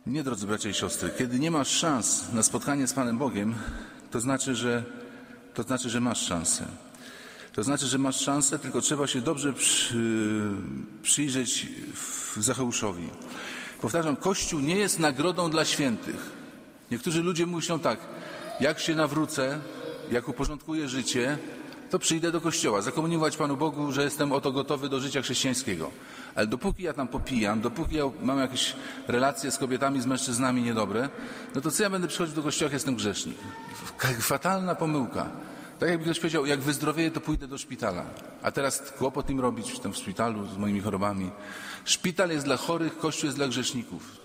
Nie, drodzy bracia i siostry, kiedy nie masz szans na spotkanie z Panem Bogiem, to znaczy, że masz szansę. To znaczy, że masz szansę, tylko trzeba się dobrze przyjrzeć Zacheuszowi. Powtarzam, Kościół nie jest nagrodą dla świętych. Niektórzy ludzie myślą tak, jak się nawrócę, jak uporządkuję życie, to przyjdę do Kościoła, zakomunikować Panu Bogu, że jestem oto gotowy do życia chrześcijańskiego. Ale dopóki ja tam popijam, dopóki ja mam jakieś relacje z kobietami, z mężczyznami niedobre, no to co ja będę przychodził do Kościoła, jak jestem grzesznik? Fatalna pomyłka. Tak jakby ktoś powiedział, jak wyzdrowieję, to pójdę do szpitala. A teraz kłopot im robić w tym szpitalu z moimi chorobami. Szpital jest dla chorych, Kościół jest dla grzeszników.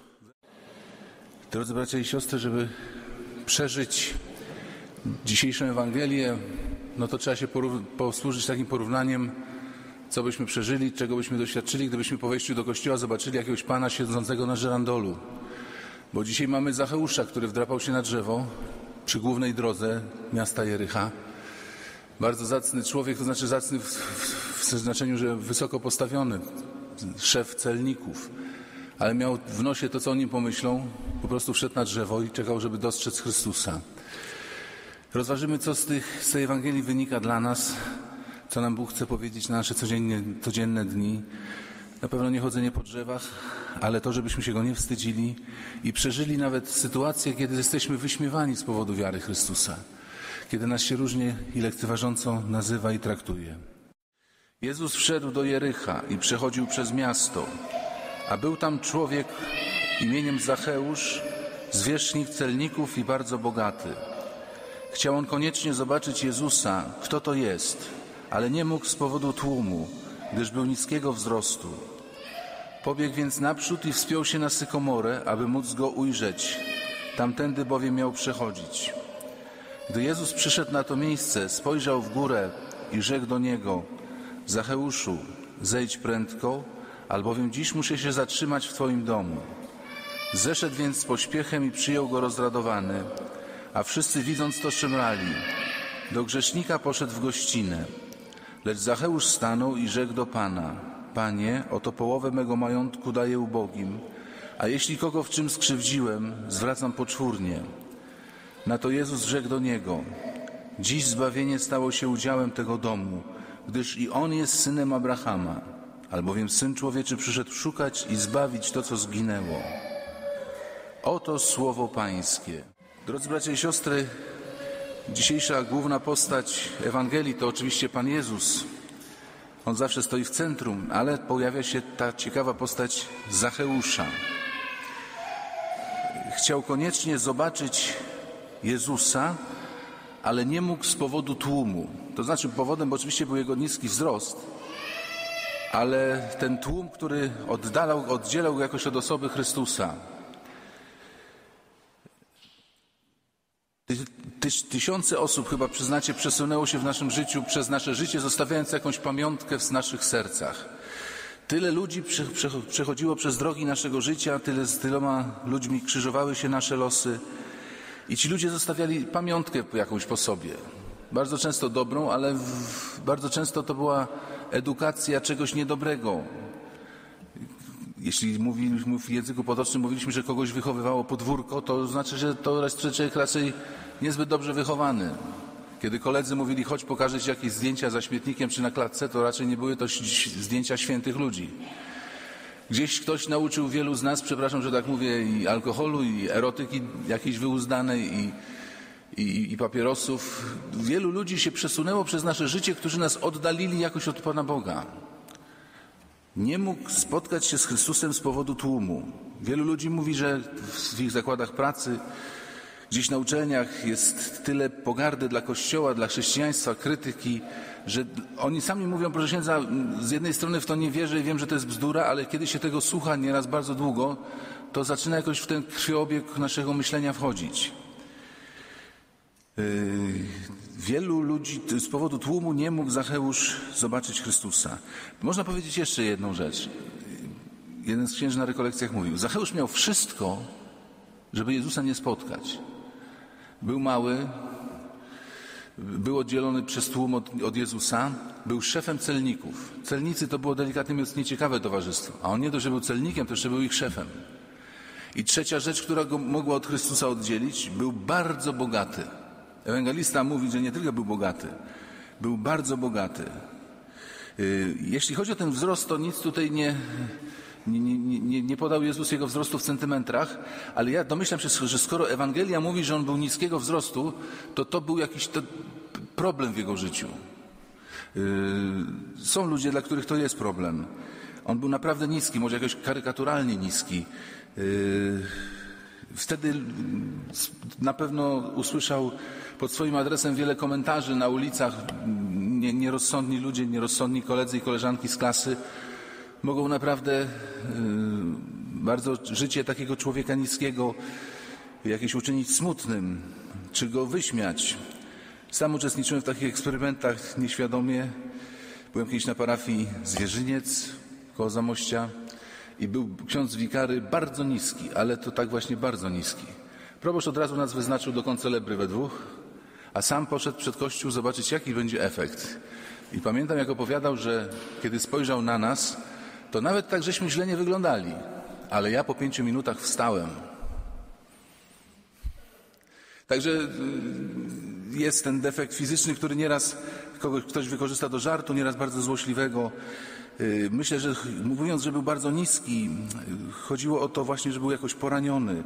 Drodzy bracia i siostry, żeby przeżyć dzisiejszą Ewangelię, no to trzeba się posłużyć takim porównaniem, co byśmy przeżyli, czego byśmy doświadczyli, gdybyśmy po wejściu do kościoła zobaczyli jakiegoś pana siedzącego na żyrandolu. Bo dzisiaj mamy Zacheusza, który wdrapał się na drzewo przy głównej drodze miasta Jericha. Bardzo zacny człowiek, to znaczy zacny w znaczeniu, że wysoko postawiony, szef celników. Ale miał w nosie to, co o nim pomyślą, po prostu wszedł na drzewo i czekał, żeby dostrzec Chrystusa. Rozważymy, co z tej Ewangelii wynika dla nas, co nam Bóg chce powiedzieć na nasze codzienne dni. Na pewno nie chodzenie po drzewach, ale to, żebyśmy się Go nie wstydzili i przeżyli nawet sytuację, kiedy jesteśmy wyśmiewani z powodu wiary Chrystusa, kiedy nas się różnie i lekceważąco nazywa i traktuje. Jezus wszedł do Jericha i przechodził przez miasto, a był tam człowiek imieniem Zacheusz, zwierzchnik celników i bardzo bogaty. Chciał on koniecznie zobaczyć Jezusa, kto to jest, ale nie mógł z powodu tłumu, gdyż był niskiego wzrostu. Pobiegł więc naprzód i wspiął się na sykomorę, aby móc go ujrzeć. Tamtędy bowiem miał przechodzić. Gdy Jezus przyszedł na to miejsce, spojrzał w górę i rzekł do niego: Zacheuszu, zejdź prędko, albowiem dziś muszę się zatrzymać w Twoim domu. Zeszedł więc z pośpiechem i przyjął go rozradowany, a wszyscy widząc to szemrali. Do grzesznika poszedł w gościnę. Lecz Zacheusz stanął i rzekł do Pana: Panie, oto połowę mego majątku daję ubogim, a jeśli kogo w czym skrzywdziłem, zwracam poczwórnie. Na to Jezus rzekł do niego: Dziś zbawienie stało się udziałem tego domu, gdyż i on jest synem Abrahama, albowiem Syn Człowieczy przyszedł szukać i zbawić to, co zginęło. Oto słowo Pańskie. Drodzy bracia i siostry, dzisiejsza główna postać Ewangelii to oczywiście Pan Jezus. On zawsze stoi w centrum, ale pojawia się ta ciekawa postać Zacheusza. Chciał koniecznie zobaczyć Jezusa, ale nie mógł z powodu tłumu. To znaczy powodem, bo oczywiście był jego niski wzrost, ale ten tłum, który oddzielał go jakoś od osoby Chrystusa. Tysiące osób, chyba przyznacie, przesunęło się w naszym życiu przez nasze życie, zostawiając jakąś pamiątkę w naszych sercach. Tyle ludzi przechodziło przez drogi naszego życia, z tyloma ludźmi krzyżowały się nasze losy i ci ludzie zostawiali pamiątkę jakąś po sobie. Bardzo często dobrą, ale bardzo często to była edukacja czegoś niedobrego. Jeśli mówiliśmy w języku potocznym, mówiliśmy, że kogoś wychowywało podwórko, to znaczy, że to jest człowiek raczej niezbyt dobrze wychowany. Kiedy koledzy mówili, chodź pokażę ci jakieś zdjęcia za śmietnikiem czy na klatce, to raczej nie były to zdjęcia świętych ludzi. Gdzieś ktoś nauczył wielu z nas, przepraszam, że tak mówię, i alkoholu, i erotyki jakiejś wyuzdanej, i papierosów. Wielu ludzi się przesunęło przez nasze życie, którzy nas oddalili jakoś od Pana Boga. Nie mógł spotkać się z Chrystusem z powodu tłumu. Wielu ludzi mówi, że w ich zakładach pracy, gdzieś na uczelniach jest tyle pogardy dla Kościoła, dla chrześcijaństwa, krytyki, że oni sami mówią, proszę księdza, z jednej strony w to nie wierzę i wiem, że to jest bzdura, ale kiedy się tego słucha nieraz bardzo długo, to zaczyna jakoś w ten krwiobieg naszego myślenia wchodzić. Wielu ludzi z powodu tłumu nie mógł Zacheusz zobaczyć Chrystusa. Można powiedzieć jeszcze jedną rzecz. Jeden z księży na rekolekcjach mówił: Zacheusz miał wszystko, żeby Jezusa nie spotkać. Był mały, był oddzielony przez tłum od Jezusa, był szefem celników. Celnicy to było delikatnie mówiąc nieciekawe towarzystwo, a on nie dość, że był celnikiem, to jeszcze był ich szefem. I trzecia rzecz, która go mogła od Chrystusa oddzielić, był bardzo bogaty. Ewangelista mówi, że nie tylko był bogaty, był bardzo bogaty. Jeśli chodzi o ten wzrost, to nic tutaj nie podał Jezus jego wzrostu w centymetrach, ale ja domyślam się, że skoro Ewangelia mówi, że on był niskiego wzrostu, to był jakiś problem w jego życiu. Są ludzie, dla których to jest problem. On był naprawdę niski, może jakoś karykaturalnie niski. Wtedy na pewno usłyszał pod swoim adresem wiele komentarzy na ulicach. Nierozsądni ludzie, nierozsądni koledzy i koleżanki z klasy mogą naprawdę bardzo życie takiego człowieka niskiego jakieś uczynić smutnym, czy go wyśmiać. Sam uczestniczyłem w takich eksperymentach nieświadomie. Byłem kiedyś na parafii Zwierzyniec koło Zamościa i był ksiądz wikary bardzo niski, ale to tak właśnie bardzo niski. Proboszcz od razu nas wyznaczył do koncelebry we dwóch, a sam poszedł przed kościół zobaczyć, jaki będzie efekt. I pamiętam, jak opowiadał, że kiedy spojrzał na nas, to nawet tak żeśmy źle nie wyglądali, ale ja po 5 minutach wstałem. Także jest ten defekt fizyczny, który nieraz ktoś wykorzysta do żartu, nieraz bardzo złośliwego. Myślę, że mówiąc, że był bardzo niski, chodziło o to właśnie, że był jakoś poraniony.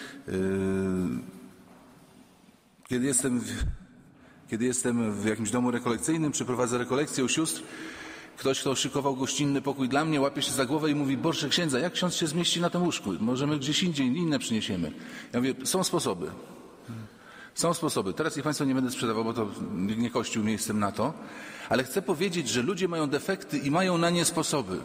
Kiedy jestem w jakimś domu rekolekcyjnym, czy prowadzę rekolekcję u sióstr, ktoś, kto szykował gościnny pokój dla mnie, łapie się za głowę i mówi: Boże księdza, jak ksiądz się zmieści na tym łóżku? Możemy gdzieś indziej, inne przyniesiemy. Ja mówię, są sposoby. Są sposoby. Teraz ich Państwu nie będę sprzedawał, bo to nie Kościół miejscem na to. Ale chcę powiedzieć, że ludzie mają defekty i mają na nie sposoby.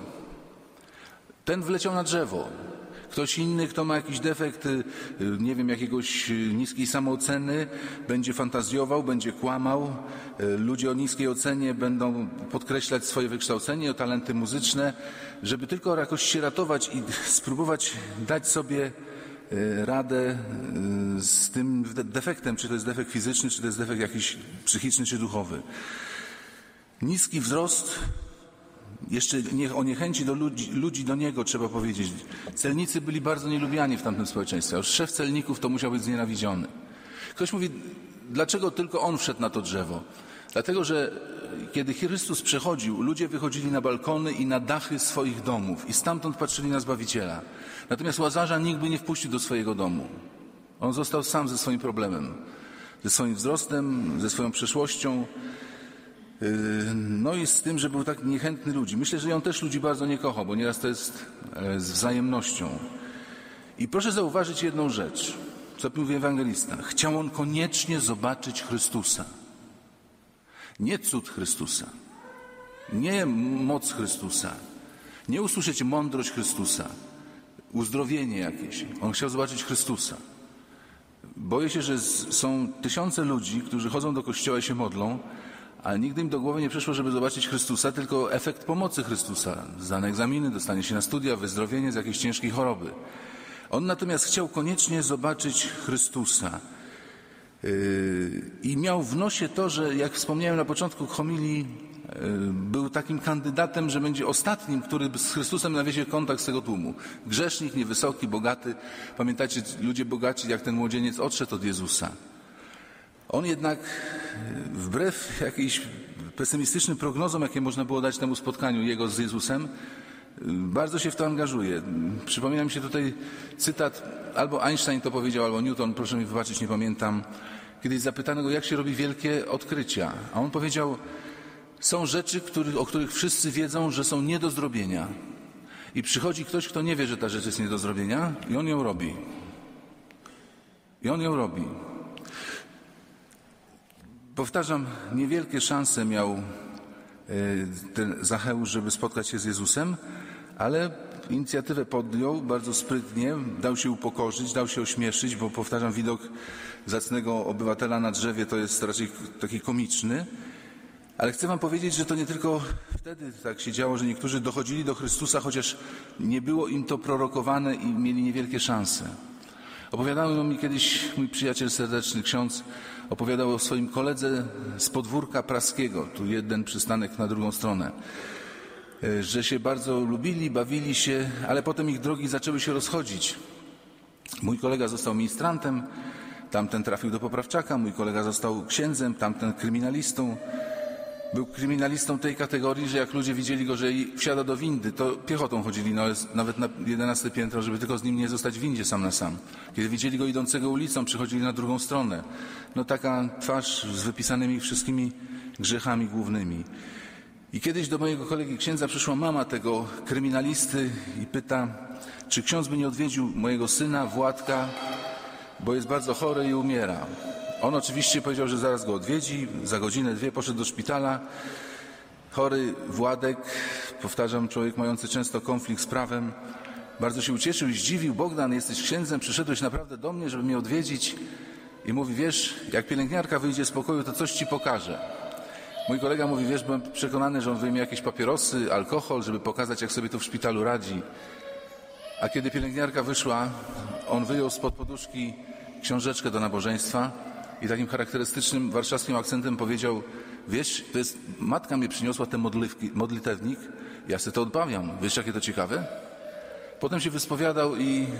Ten wleciał na drzewo. Ktoś inny, kto ma jakiś defekt, nie wiem, jakiegoś niskiej samooceny, będzie fantazjował, będzie kłamał. Ludzie o niskiej ocenie będą podkreślać swoje wykształcenie, o talenty muzyczne, żeby tylko jakoś się ratować i spróbować dać sobie radę z tym defektem, czy to jest defekt fizyczny, czy to jest defekt jakiś psychiczny, czy duchowy. Niski wzrost, jeszcze o niechęci do ludzi do niego trzeba powiedzieć. Celnicy byli bardzo nielubiani w tamtym społeczeństwie. Już szef celników to musiał być znienawidziony. Ktoś mówi, dlaczego tylko on wszedł na to drzewo? Dlatego, że kiedy Chrystus przechodził, ludzie wychodzili na balkony i na dachy swoich domów i stamtąd patrzyli na Zbawiciela. Natomiast Łazarza nikt by nie wpuścił do swojego domu. On został sam ze swoim problemem, ze swoim wzrostem, ze swoją przeszłością, no i z tym, że był tak niechętny ludzi. Myślę, że on też ludzi bardzo nie kochał, bo nieraz to jest z wzajemnością. I proszę zauważyć jedną rzecz, co mówi ewangelista. Chciał on koniecznie zobaczyć Chrystusa. Nie cud Chrystusa, nie moc Chrystusa, nie usłyszeć mądrość Chrystusa, uzdrowienie jakieś. On chciał zobaczyć Chrystusa. Boję się, że są tysiące ludzi, którzy chodzą do kościoła i się modlą, ale nigdy im do głowy nie przyszło, żeby zobaczyć Chrystusa, tylko efekt pomocy Chrystusa. Zdane egzaminy, dostanie się na studia, wyzdrowienie z jakiejś ciężkiej choroby. On natomiast chciał koniecznie zobaczyć Chrystusa. I miał w nosie to, że jak wspomniałem na początku homilii, był takim kandydatem, że będzie ostatnim, który z Chrystusem nawiąże kontakt z tego tłumu. Grzesznik, niewysoki, bogaty. Pamiętacie, ludzie bogaci, jak ten młodzieniec odszedł od Jezusa. On jednak, wbrew jakiejś pesymistycznym prognozom, jakie można było dać temu spotkaniu jego z Jezusem, bardzo się w to angażuje. Przypomina mi się tutaj cytat, albo Einstein to powiedział, albo Newton, proszę mi wybaczyć, nie pamiętam. Kiedyś zapytano go, jak się robi wielkie odkrycia. A on powiedział, są rzeczy, o których wszyscy wiedzą, że są nie do zrobienia. I przychodzi ktoś, kto nie wie, że ta rzecz jest nie do zrobienia i on ją robi. I on ją robi. Powtarzam, niewielkie szanse miał ten Zacheusz, żeby spotkać się z Jezusem, ale inicjatywę podjął bardzo sprytnie, dał się upokorzyć, dał się ośmieszyć, bo powtarzam, widok zacnego obywatela na drzewie to jest raczej taki komiczny, ale chcę wam powiedzieć, że to nie tylko wtedy tak się działo, że niektórzy dochodzili do Chrystusa, chociaż nie było im to prorokowane i mieli niewielkie szanse. Opowiadał mi kiedyś mój przyjaciel serdeczny, ksiądz, opowiadał o swoim koledze z podwórka praskiego, tu jeden przystanek na drugą stronę, że się bardzo lubili, bawili się, ale potem ich drogi zaczęły się rozchodzić. Mój kolega został ministrantem, tamten trafił do poprawczaka, mój kolega został księdzem, tamten kryminalistą. Był kryminalistą tej kategorii, że jak ludzie widzieli go, że wsiada do windy, to piechotą chodzili nawet na 11 piętro, żeby tylko z nim nie zostać w windzie sam na sam. Kiedy widzieli go idącego ulicą, przychodzili na drugą stronę. No taka twarz z wypisanymi wszystkimi grzechami głównymi. I kiedyś do mojego kolegi księdza przyszła mama tego kryminalisty i pyta, czy ksiądz by nie odwiedził mojego syna, Władka, bo jest bardzo chory i umiera. On oczywiście powiedział, że zaraz go odwiedzi, za godzinę, dwie poszedł do szpitala. Chory Władek, powtarzam, człowiek mający często konflikt z prawem, bardzo się ucieszył i zdziwił. Bogdan, jesteś księdzem, przyszedłeś naprawdę do mnie, żeby mnie odwiedzić. I mówi, wiesz, jak pielęgniarka wyjdzie z pokoju, to coś ci pokaże. Mój kolega mówi, wiesz, byłem przekonany, że on wyjmie jakieś papierosy, alkohol, żeby pokazać, jak sobie tu w szpitalu radzi. A kiedy pielęgniarka wyszła, on wyjął spod poduszki książeczkę do nabożeństwa i takim charakterystycznym warszawskim akcentem powiedział, wiesz, to jest, matka mnie przyniosła ten modlitewnik, ja sobie to odbawiam. Wiesz, jakie to ciekawe? Potem się wyspowiadał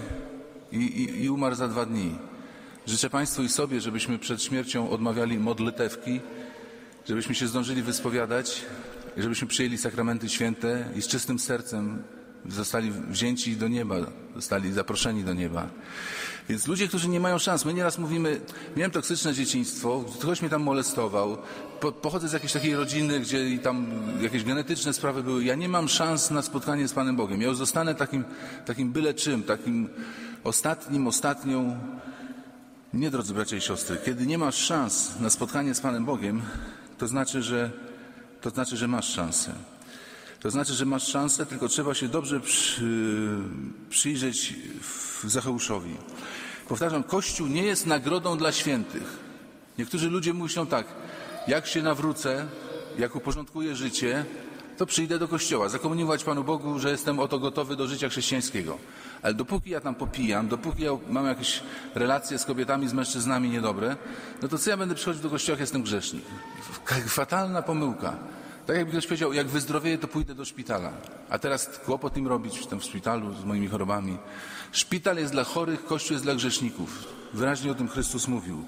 i umarł za 2 dni. Życzę Państwu i sobie, żebyśmy przed śmiercią odmawiali modlitewki, żebyśmy się zdążyli wyspowiadać, żebyśmy przyjęli sakramenty święte i z czystym sercem zostali wzięci do nieba, zostali zaproszeni do nieba. Więc ludzie, którzy nie mają szans, my nieraz mówimy, miałem toksyczne dzieciństwo, ktoś mnie tam molestował, pochodzę z jakiejś takiej rodziny, gdzie tam jakieś genetyczne sprawy były, ja nie mam szans na spotkanie z Panem Bogiem. Ja już zostanę takim byle czym, takim ostatnią. Nie, drodzy bracia i siostry, kiedy nie masz szans na spotkanie z Panem Bogiem, to znaczy, że masz szansę. To znaczy, że masz szansę, tylko trzeba się dobrze przyjrzeć Zacheuszowi. Powtarzam, Kościół nie jest nagrodą dla świętych. Niektórzy ludzie myślą tak, jak się nawrócę, jak uporządkuję życie, to przyjdę do Kościoła, zakomunikować Panu Bogu, że jestem oto gotowy do życia chrześcijańskiego. Ale dopóki ja tam popijam, dopóki ja mam jakieś relacje z kobietami, z mężczyznami niedobre, no to co ja będę przychodził do Kościoła, jak jestem grzesznik? Fatalna pomyłka. Tak jakby ktoś powiedział, jak wyzdrowieję, to pójdę do szpitala. A teraz kłopot im robić tam w szpitalu z moimi chorobami. Szpital jest dla chorych, Kościół jest dla grzeszników. Wyraźnie o tym Chrystus mówił.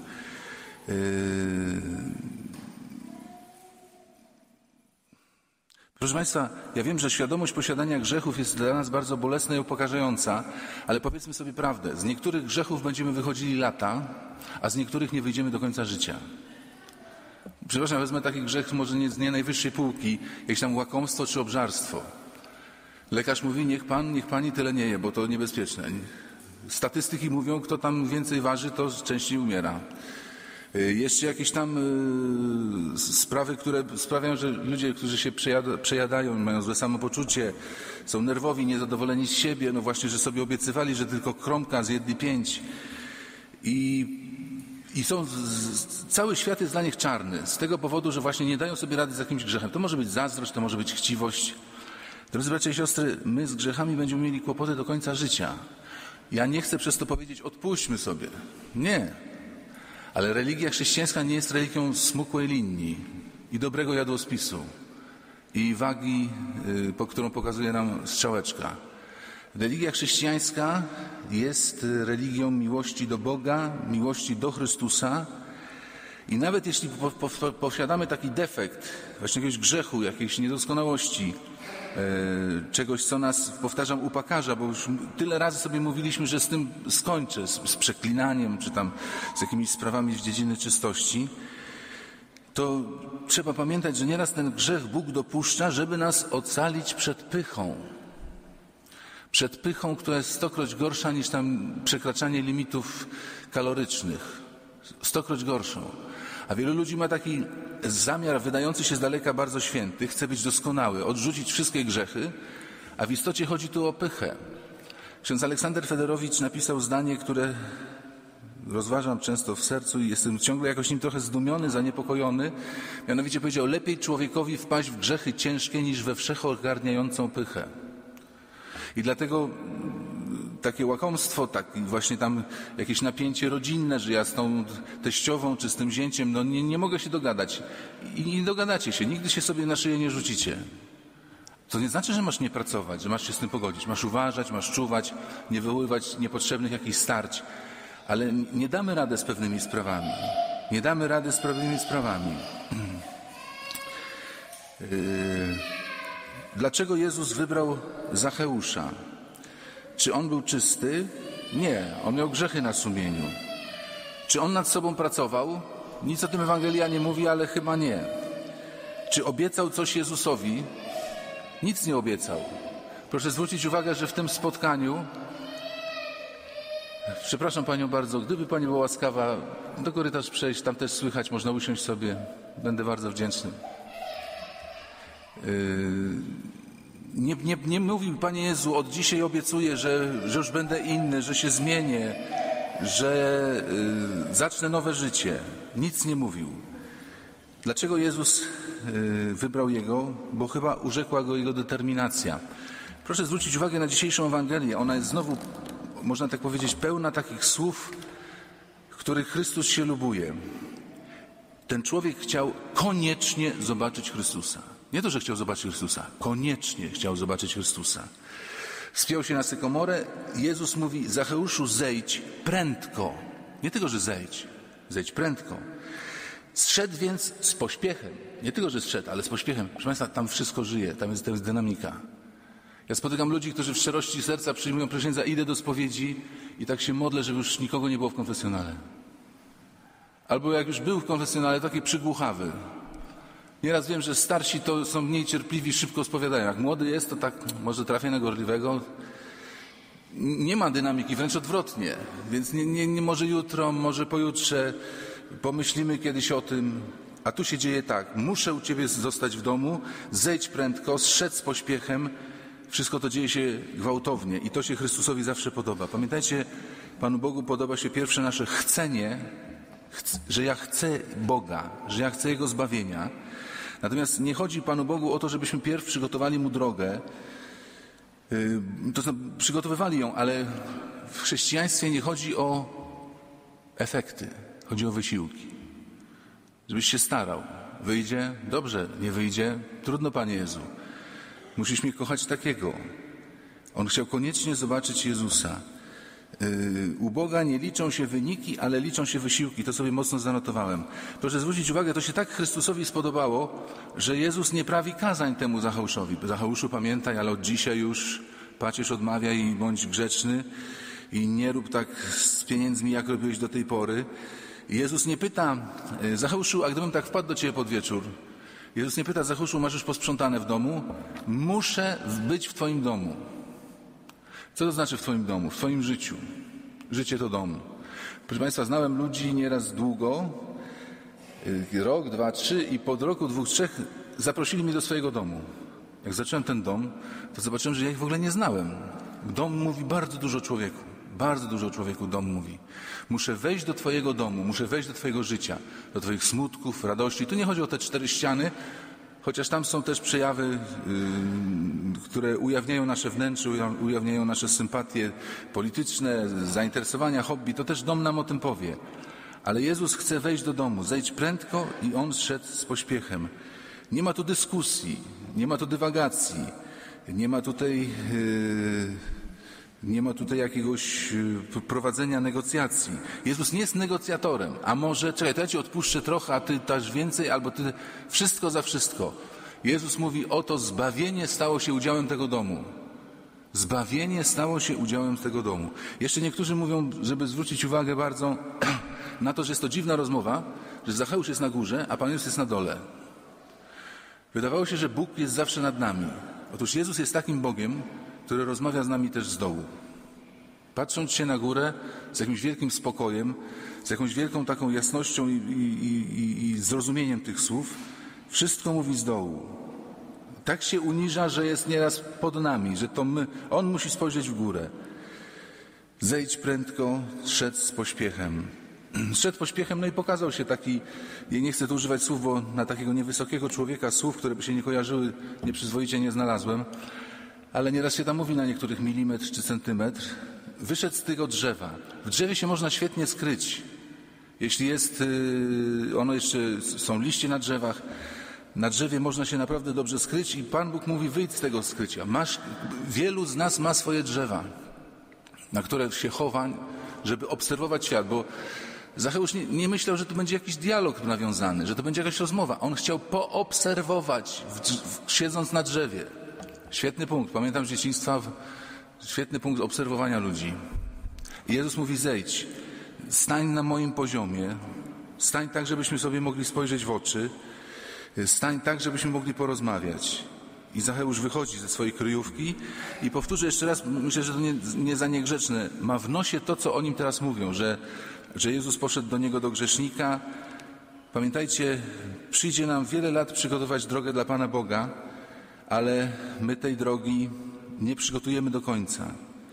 Proszę Państwa, ja wiem, że świadomość posiadania grzechów jest dla nas bardzo bolesna i upokarzająca, ale powiedzmy sobie prawdę. Z niektórych grzechów będziemy wychodzili lata, a z niektórych nie wyjdziemy do końca życia. Przepraszam, wezmę taki grzech może nie z nie najwyższej półki, jakieś tam łakomstwo czy obżarstwo. Lekarz mówi, niech pani tyle nie je, bo to niebezpieczne. Statystyki mówią, kto tam więcej waży, to częściej umiera. Jeszcze jakieś tam sprawy, które sprawiają, że ludzie, którzy się przejadają, mają złe samopoczucie, są nerwowi, niezadowoleni z siebie, no właśnie, że sobie obiecywali, że tylko kromka zjedli 5. I cały świat jest dla nich czarny z tego powodu, że właśnie nie dają sobie rady z jakimś grzechem. To może być zazdrość, to może być chciwość. Drodzy bracia i siostry, my z grzechami będziemy mieli kłopoty do końca życia. Ja nie chcę przez to powiedzieć, odpuśćmy sobie. Nie. Ale religia chrześcijańska nie jest religią smukłej linii i dobrego jadłospisu i wagi, którą pokazuje nam strzałeczka. Religia chrześcijańska jest religią miłości do Boga, miłości do Chrystusa i nawet jeśli posiadamy taki defekt, właśnie jakiegoś grzechu, jakiejś niedoskonałości, czegoś, co nas, powtarzam, upokarza, bo już tyle razy sobie mówiliśmy, że z tym skończę, z przeklinaniem, czy tam z jakimiś sprawami z dziedziny czystości, to trzeba pamiętać, że nieraz ten grzech Bóg dopuszcza, żeby nas ocalić przed pychą. Przed pychą, która jest 100-kroć gorsza niż tam przekraczanie limitów kalorycznych. 100-kroć gorszą. A wielu ludzi ma taki zamiar wydający się z daleka bardzo święty, chce być doskonały, odrzucić wszystkie grzechy, a w istocie chodzi tu o pychę. Ksiądz Aleksander Federowicz napisał zdanie, które rozważam często w sercu i jestem ciągle jakoś nim trochę zdumiony, zaniepokojony. Mianowicie powiedział, lepiej człowiekowi wpaść w grzechy ciężkie niż we wszechogarniającą pychę. I dlatego takie łakomstwo, właśnie tam jakieś napięcie rodzinne, że ja z tą teściową czy z tym zięciem, no nie mogę się dogadać. I nie dogadacie się, nigdy się sobie na szyję nie rzucicie. To nie znaczy, że masz nie pracować, że masz się z tym pogodzić. Masz uważać, masz czuwać, nie wywoływać niepotrzebnych jakichś starć. Ale nie damy rady z pewnymi sprawami. Nie damy rady z pewnymi sprawami. Dlaczego Jezus wybrał Zacheusza? Czy on był czysty? Nie. On miał grzechy na sumieniu. Czy on nad sobą pracował? Nic o tym Ewangelia nie mówi, ale chyba nie. Czy obiecał coś Jezusowi? Nic nie obiecał. Proszę zwrócić uwagę, że w tym spotkaniu, przepraszam Panią bardzo, gdyby Pani była łaskawa do korytarz przejść, tam też słychać, można usiąść sobie, będę bardzo wdzięczny. Nie mówił Panie Jezu, od dzisiaj obiecuję, że już będę inny, że się zmienię, że zacznę nowe życie. Nic nie mówił. Dlaczego Jezus wybrał Jego? Bo chyba urzekła Go Jego determinacja. Proszę zwrócić uwagę na dzisiejszą Ewangelię. Ona jest znowu, można tak powiedzieć, pełna takich słów, w których Chrystus się lubuje. Ten człowiek chciał koniecznie zobaczyć Chrystusa. Nie to, że chciał zobaczyć Chrystusa. Koniecznie chciał zobaczyć Chrystusa. Wspiął się na sykomorę. Jezus mówi: Zacheuszu, zejdź prędko. Nie tylko, że zejdź. Zejdź prędko. Zszedł więc z pośpiechem. Nie tylko, że zszedł, ale z pośpiechem. Proszę Państwa, tam wszystko żyje. Tam jest dynamika. Ja spotykam ludzi, którzy w szczerości serca przyjmują księdza, idę do spowiedzi i tak się modlę, żeby już nikogo nie było w konfesjonale. Albo jak już był w konfesjonale, taki przygłuchawy. Nieraz wiem, że starsi to są mniej cierpliwi, szybko spowiadają. Jak młody jest, to tak może trafia na gorliwego. Nie ma dynamiki, wręcz odwrotnie. Więc nie może jutro, może pojutrze pomyślimy kiedyś o tym. A tu się dzieje tak. Muszę u Ciebie zostać w domu, zejdź prędko, zszedł z pośpiechem. Wszystko to dzieje się gwałtownie i to się Chrystusowi zawsze podoba. Pamiętajcie, Panu Bogu podoba się pierwsze nasze chcenie, że ja chcę Boga, że ja chcę Jego zbawienia. Natomiast nie chodzi Panu Bogu o to, żebyśmy pierw przygotowali Mu drogę. To znaczy, przygotowywali ją, ale w chrześcijaństwie nie chodzi o efekty. Chodzi o wysiłki. Żebyś się starał. Wyjdzie? Dobrze. Nie wyjdzie? Trudno, Panie Jezu. Musisz mnie kochać takiego. On chciał koniecznie zobaczyć Jezusa. U Boga nie liczą się wyniki, ale liczą się wysiłki. To sobie mocno zanotowałem. Proszę zwrócić uwagę, to się tak Chrystusowi spodobało, że Jezus nie prawi kazań temu Zacheuszowi. Zacheuszu, pamiętaj, ale od dzisiaj już pacierz odmawiaj i bądź grzeczny i nie rób tak z pieniędzmi, jak robiłeś do tej pory. Jezus nie pyta: Zacheuszu, a gdybym tak wpadł do Ciebie pod wieczór? Jezus nie pyta: Zacheuszu, masz już posprzątane w domu? Muszę być w Twoim domu. Co to znaczy w Twoim domu? W Twoim życiu. Życie to dom. Proszę Państwa, znałem ludzi nieraz długo, rok, 2, 3 i po roku, 2, 3 zaprosili mnie do swojego domu. Jak zacząłem ten dom, to zobaczyłem, że ja ich w ogóle nie znałem. Dom mówi bardzo dużo o człowieku. Bardzo dużo o człowieku dom mówi. Muszę wejść do Twojego domu, muszę wejść do Twojego życia, do Twoich smutków, radości. Tu nie chodzi o te 4 ściany, chociaż tam są też przejawy, które ujawniają nasze wnętrze, ujawniają nasze sympatie polityczne, zainteresowania, hobby. To też dom nam o tym powie. Ale Jezus chce wejść do domu. Zejdź prędko i On zszedł z pośpiechem. Nie ma tu dyskusji, nie ma tu dywagacji, nie ma tutaj jakiegoś prowadzenia negocjacji. Jezus nie jest negocjatorem. A może, czekaj, to ja Ci odpuszczę trochę, a Ty dasz więcej, albo Ty wszystko za wszystko. Jezus mówi: oto zbawienie stało się udziałem tego domu. Zbawienie stało się udziałem tego domu. Jeszcze niektórzy mówią, żeby zwrócić uwagę bardzo na to, że jest to dziwna rozmowa, że Zacheusz jest na górze, a Pan Jezus jest na dole. Wydawało się, że Bóg jest zawsze nad nami. Otóż Jezus jest takim Bogiem, który rozmawia z nami też z dołu. Patrząc się na górę z jakimś wielkim spokojem, z jakąś wielką taką jasnością i zrozumieniem tych słów, wszystko mówi z dołu. Tak się uniża, że jest nieraz pod nami, że to On musi spojrzeć w górę. Zejdź prędko, szedł z pośpiechem. Szedł pośpiechem, no i pokazał się taki, ja nie chcę tu używać słów, bo na takiego niewysokiego człowieka słów, które by się nie kojarzyły, nieprzyzwoicie nie znalazłem, ale nieraz się tam mówi na niektórych milimetr czy centymetr. Wyszedł z tego drzewa. W drzewie się można świetnie skryć. Jeśli jest, ono jeszcze, są liście na drzewach, Na drzewie można się naprawdę dobrze skryć i Pan Bóg mówi, wyjdź z tego skrycia. Wielu z nas ma swoje drzewa, na które się chowa, żeby obserwować świat, bo Zacheusz nie myślał, że to będzie jakiś dialog nawiązany, że to będzie jakaś rozmowa. On chciał poobserwować, siedząc na drzewie. Świetny punkt. Pamiętam z dzieciństwa, świetny punkt obserwowania ludzi. I Jezus mówi, zejdź, stań na moim poziomie, stań tak, żebyśmy sobie mogli spojrzeć w oczy, stań tak, żebyśmy mogli porozmawiać. I Zacheusz wychodzi ze swojej kryjówki i powtórzę jeszcze raz, myślę, że to nie za niegrzeczne, ma w nosie to, co o nim teraz mówią, że Jezus poszedł do niego, do grzesznika. Pamiętajcie, przyjdzie nam wiele lat przygotować drogę dla Pana Boga, ale my tej drogi nie przygotujemy do końca.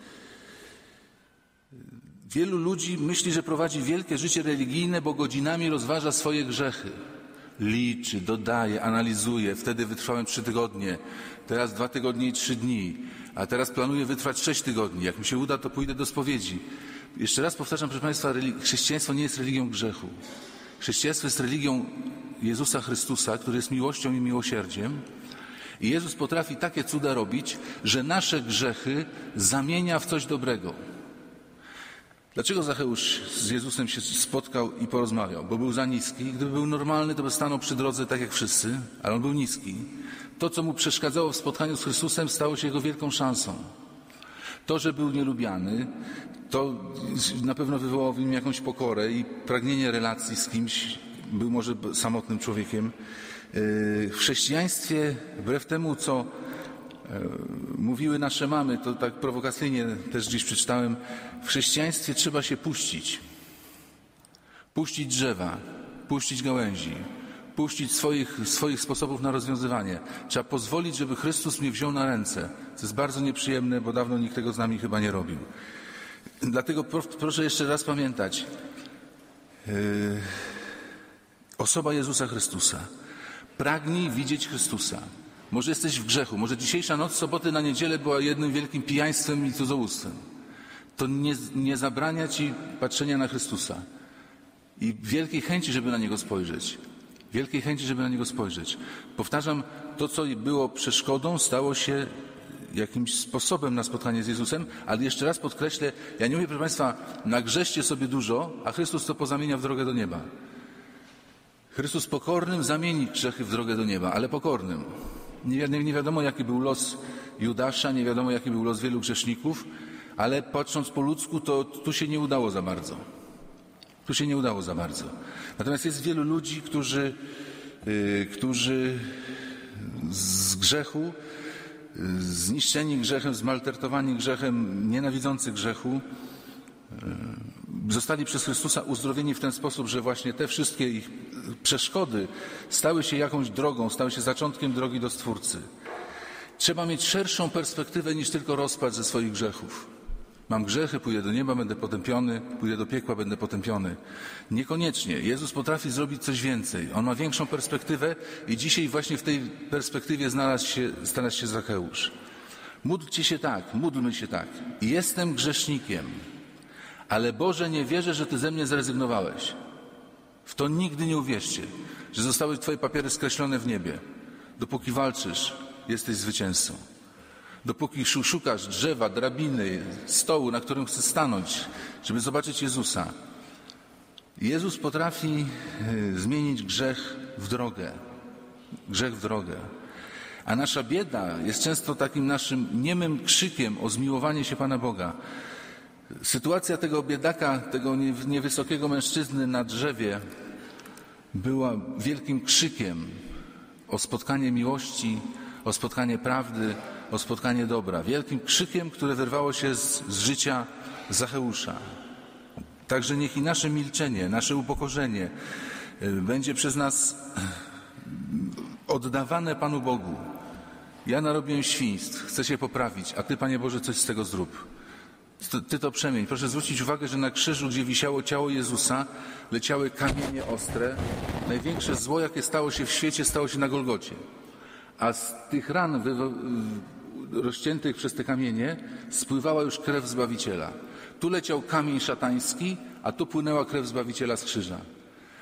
Wielu ludzi myśli, że prowadzi wielkie życie religijne, bo godzinami rozważa swoje grzechy. Liczy, dodaje, analizuje. Wtedy wytrwałem 3 tygodnie, teraz 2 tygodnie i 3 dni, a teraz planuję wytrwać 6 tygodni. Jak mi się uda, to pójdę do spowiedzi. Jeszcze raz powtarzam, proszę Państwa, chrześcijaństwo nie jest religią grzechu. Chrześcijaństwo jest religią Jezusa Chrystusa, który jest miłością i miłosierdziem. I Jezus potrafi takie cuda robić, że nasze grzechy zamienia w coś dobrego. Dlaczego Zacheusz z Jezusem się spotkał i porozmawiał? Bo był za niski. Gdyby był normalny, to by stanął przy drodze tak jak wszyscy, ale on był niski. To, co mu przeszkadzało w spotkaniu z Chrystusem, stało się jego wielką szansą. To, że był nielubiany, to na pewno wywołało w nim jakąś pokorę i pragnienie relacji z kimś. Był może samotnym człowiekiem. W chrześcijaństwie, wbrew temu, co mówiły nasze mamy, to tak prowokacyjnie też gdzieś przeczytałem, w chrześcijaństwie trzeba się puścić. Puścić drzewa, puścić gałęzi, puścić swoich sposobów na rozwiązywanie. Trzeba pozwolić, żeby Chrystus mnie wziął na ręce. To jest bardzo nieprzyjemne, bo dawno nikt tego z nami chyba nie robił. Dlatego proszę jeszcze raz pamiętać. Osoba Jezusa Chrystusa. Pragnij widzieć Chrystusa. Może jesteś w grzechu, może dzisiejsza noc soboty na niedzielę była jednym wielkim pijaństwem i cudzołóstwem. To nie zabrania ci patrzenia na Chrystusa i wielkiej chęci, żeby na Niego spojrzeć. Wielkiej chęci, żeby na Niego spojrzeć. Powtarzam, to, co było przeszkodą, stało się jakimś sposobem na spotkanie z Jezusem, ale jeszcze raz podkreślę, ja nie mówię, proszę Państwa, nagrzeszcie sobie dużo, a Chrystus to pozamienia w drogę do nieba. Chrystus pokornym zamieni grzechy w drogę do nieba, ale pokornym. Nie wiadomo, jaki był los Judasza, nie wiadomo, jaki był los wielu grzeszników, ale patrząc po ludzku, to tu się nie udało za bardzo. Tu się nie udało za bardzo. Natomiast jest wielu ludzi, którzy z grzechu, zniszczeni grzechem, zmaltretowani grzechem, nienawidzący grzechu, zostali przez Chrystusa uzdrowieni w ten sposób, że właśnie te wszystkie ich przeszkody stały się jakąś drogą, stały się zaczątkiem drogi do Stwórcy. Trzeba mieć szerszą perspektywę niż tylko rozpacz ze swoich grzechów. Mam grzechy, pójdę do nieba, będę potępiony, pójdę do piekła, będę potępiony. Niekoniecznie. Jezus potrafi zrobić coś więcej. On ma większą perspektywę i dzisiaj właśnie w tej perspektywie znalazł się Zacheusz. Módlcie się tak, módlmy się tak. Jestem grzesznikiem, ale Boże, nie wierzę, że Ty ze mnie zrezygnowałeś. W to nigdy nie uwierzcie, że zostały Twoje papiery skreślone w niebie. Dopóki walczysz, jesteś zwycięzcą. Dopóki szukasz drzewa, drabiny, stołu, na którym chcesz stanąć, żeby zobaczyć Jezusa. Jezus potrafi zmienić grzech w drogę. Grzech w drogę. A nasza bieda jest często takim naszym niemym krzykiem o zmiłowanie się Pana Boga. Sytuacja tego biedaka, tego niewysokiego mężczyzny na drzewie była wielkim krzykiem o spotkanie miłości, o spotkanie prawdy, o spotkanie dobra. Wielkim krzykiem, które wyrwało się z życia Zacheusza. Także niech i nasze milczenie, nasze upokorzenie będzie przez nas oddawane Panu Bogu. Ja narobiłem świństw, chcę się poprawić, a Ty, Panie Boże, coś z tego zrób. Ty to przemień. Proszę zwrócić uwagę, że na krzyżu, gdzie wisiało ciało Jezusa, leciały kamienie ostre. Największe zło, jakie stało się w świecie, stało się na Golgocie. A z tych ran rozciętych przez te kamienie spływała już krew Zbawiciela. Tu leciał kamień szatański, a tu płynęła krew Zbawiciela z krzyża.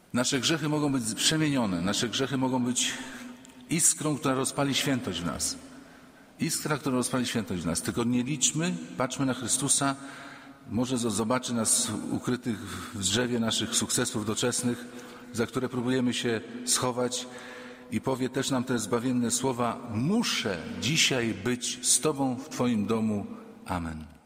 Nasze grzechy mogą być przemienione, nasze grzechy mogą być iskrą, która rozpali świętość w nas. Iskra, która rozpali świętość w nas. Tylko nie liczmy, patrzmy na Chrystusa, może zobaczy nas ukrytych w drzewie naszych sukcesów doczesnych, za które próbujemy się schować i powie też nam te zbawienne słowa: muszę dzisiaj być z Tobą w Twoim domu. Amen.